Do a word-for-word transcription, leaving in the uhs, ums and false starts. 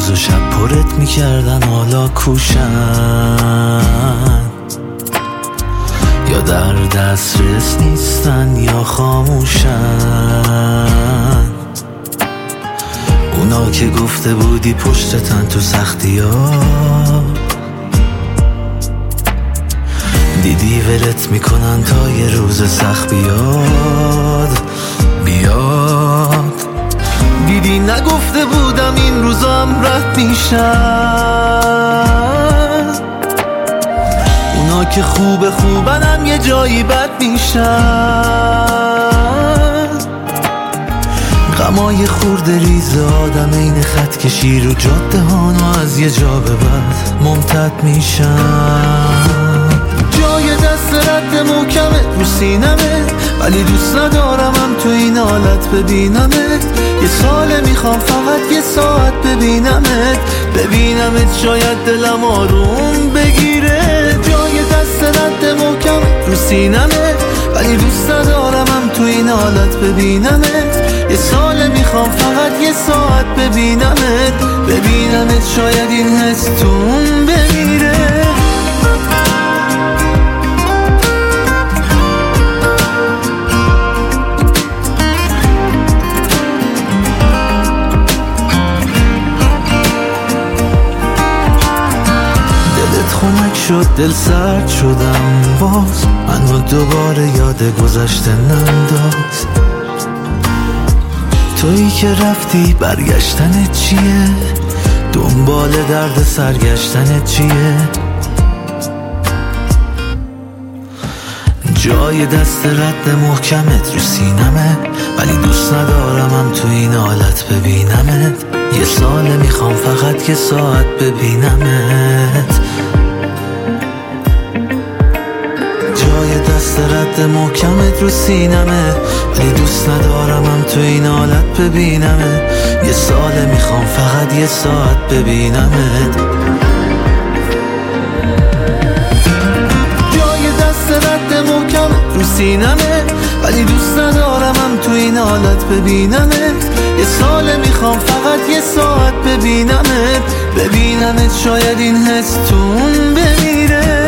روز و شب پرت میکردن حالا کوشن، یا در دسترس نیستن یا خاموشن. اونا که گفته بودی پشتتن تو سختی ها، دیدی ولت میکنن تا یه روز سخت بیاد بیاد. دیدی نگفته بودم این روزا هم رد میشن، اونا که خوب خوبن هم یه جایی بد میشن. غمای خورده ریز آدم این خط کشی رو جاده هانو از یه جا به بعد ممتد میشن. جای دست رد محکمت رو سینمه، ولی دوست ندارم هم تو این حالت ببینمت. یه ساله میخوام فقط یه ساعت ببینمت ببینمت شاید دلم آروم بگیره. جای دست رد محکمت رو سینمه، ولی دوست ندارم هم تو این حالت ببینمت. یه ساله میخوام فقط یه ساعت ببینمت ببینمت شاید این حس توم بمیره. خنک شد دل سرد شدم باز، منو دوباره یاد گذشته ننداز. تویی که رفتی برگشتن چیه، دنبال درد سرگشتن چیه. جای دست رد محکمت رو سینمه، ولی دوست ندارم هم تو این حالت ببینمت. یه ساله میخوام فقط یه ساعت ببینمت. جای دست رد محکمت رو سینمه، ولی دوست ندارم هم تو این حالت ببینمت. یه ساله میخوام فقط یه ساعت ببینمت. جای دست رد محکمت رو سینمه، ولی دوست ندارم هم تو این حالت ببینمت. یه ساله میخوام فقط یه ساعت ببینمت ببینمت شاید این حس توم بمیره.